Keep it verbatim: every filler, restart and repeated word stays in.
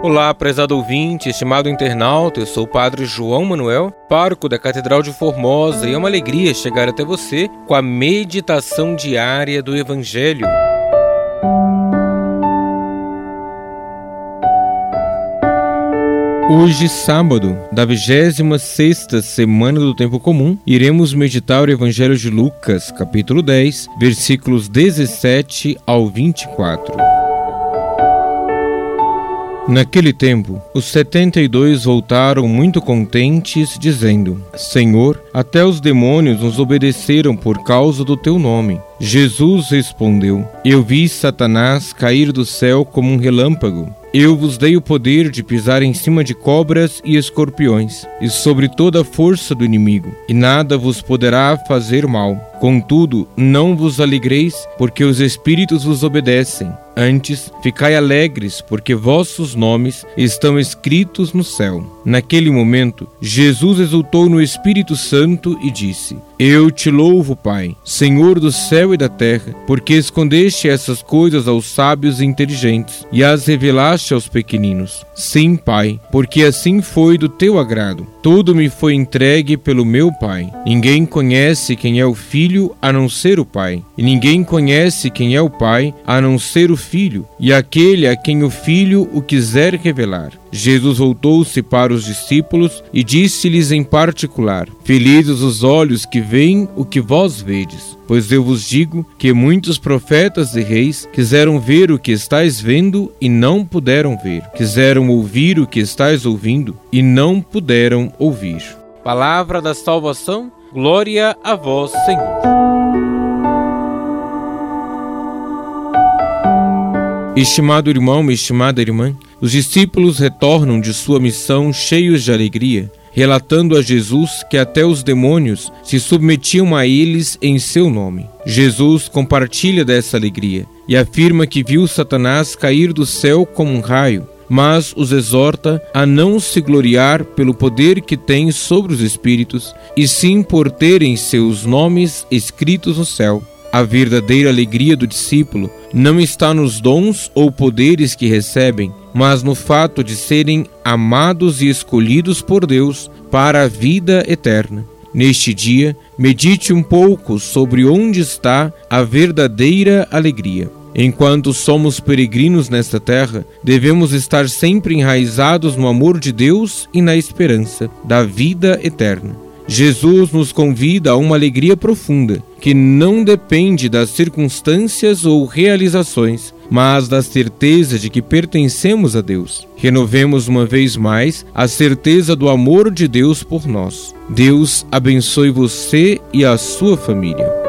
Olá, prezado ouvinte, estimado internauta, eu sou o Padre João Manuel, pároco da Catedral de Formosa, e é uma alegria chegar até você com a meditação diária do Evangelho. Hoje, sábado, da vigésima sexta semana do Tempo Comum, iremos meditar o Evangelho de Lucas, capítulo dez, versículos dezessete ao vinte e quatro. Naquele tempo, os setenta e dois voltaram muito contentes, dizendo: Senhor, até os demônios nos obedeceram por causa do teu nome. Jesus respondeu: Eu vi Satanás cair do céu como um relâmpago. Eu vos dei o poder de pisar em cima de cobras e escorpiões, e sobre toda a força do inimigo, e nada vos poderá fazer mal. Contudo, não vos alegreis, porque os espíritos vos obedecem. Antes, ficai alegres, porque vossos nomes estão escritos no céu. Naquele momento, Jesus exultou no Espírito Santo e disse: Eu te louvo, Pai, Senhor do céu e da terra, porque escondeste essas coisas aos sábios e inteligentes, e as revelaste aos pequeninos. Sim, Pai, porque assim foi do teu agrado. Tudo me foi entregue pelo meu Pai. Ninguém conhece quem é o Filho a não ser o Pai, e ninguém conhece quem é o Pai a não ser o Filho, e aquele a quem o Filho o quiser revelar. Jesus voltou-se para os discípulos e disse-lhes em particular: Felizes os olhos que veem o que vós vedes, pois eu vos digo que muitos profetas e reis quiseram ver o que estáis vendo e não puderam ver, quiseram ouvir o que estáis ouvindo e não puderam ouvir. Palavra da salvação, glória a vós, Senhor. Estimado irmão, estimada irmã, os discípulos retornam de sua missão cheios de alegria, relatando a Jesus que até os demônios se submetiam a eles em seu nome. Jesus compartilha dessa alegria e afirma que viu Satanás cair do céu como um raio, mas os exorta a não se gloriar pelo poder que tem sobre os espíritos, e sim por terem seus nomes escritos no céu. A verdadeira alegria do discípulo não está nos dons ou poderes que recebem, mas no fato de serem amados e escolhidos por Deus para a vida eterna. Neste dia, medite um pouco sobre onde está a verdadeira alegria. Enquanto somos peregrinos nesta terra, devemos estar sempre enraizados no amor de Deus e na esperança da vida eterna. Jesus nos convida a uma alegria profunda, que não depende das circunstâncias ou realizações, mas da certeza de que pertencemos a Deus. Renovemos uma vez mais a certeza do amor de Deus por nós. Deus abençoe você e a sua família.